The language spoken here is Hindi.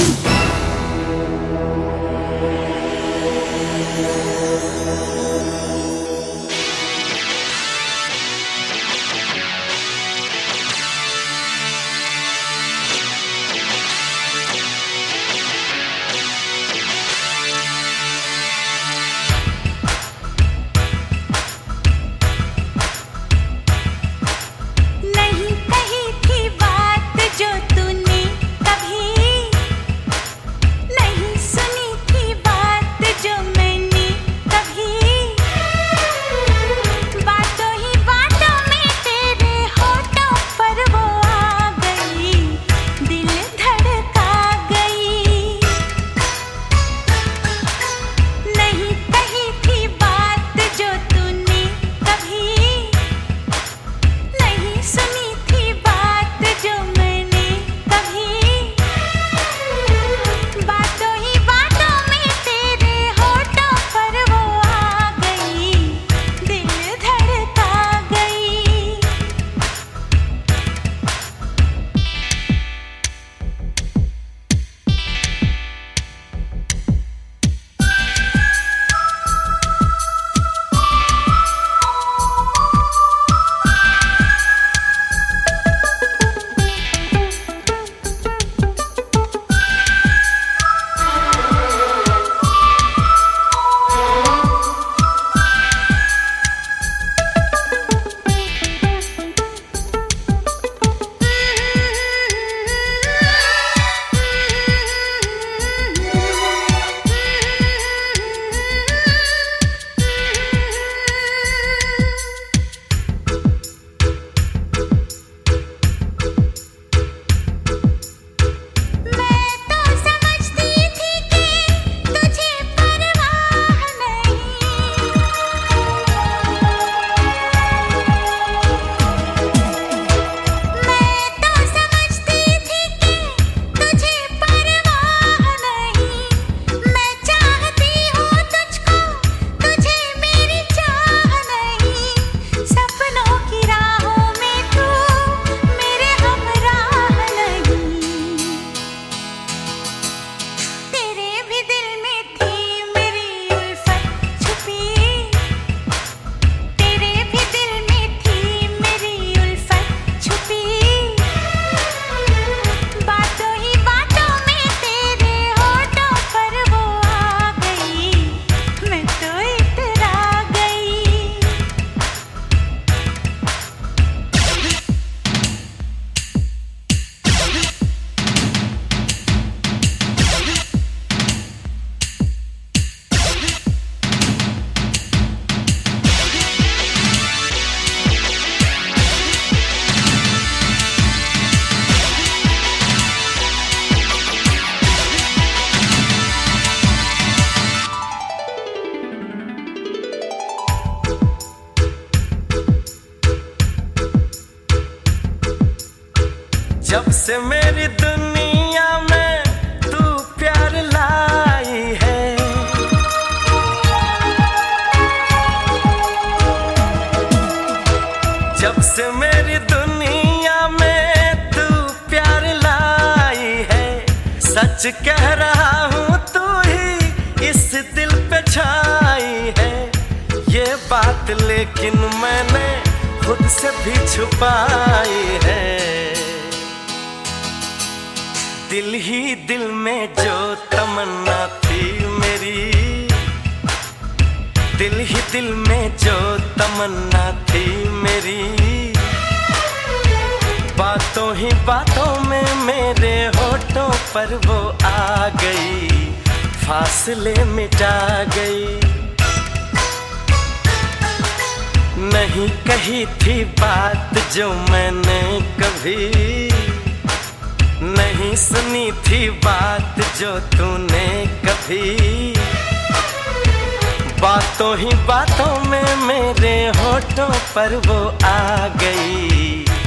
जब से मेरी दुनिया में तू प्यार लाई है, जब से मेरी दुनिया में तू प्यार लाई है, सच कह रहा हूँ तू ही इस दिल पे छाई है। ये बात लेकिन मैंने खुद से भी छुपाई है। दिल ही दिल में जो तमन्ना थी मेरी, दिल ही दिल में जो तमन्ना थी मेरी, बातों ही बातों में मेरे होठों पर वो आ गई, फासले मिटा गई। नहीं कही थी बात जो मैंने कभी, नहीं सुनी थी बात जो तूने कभी, बातों ही बातों में मेरे होठों पर वो आ गई,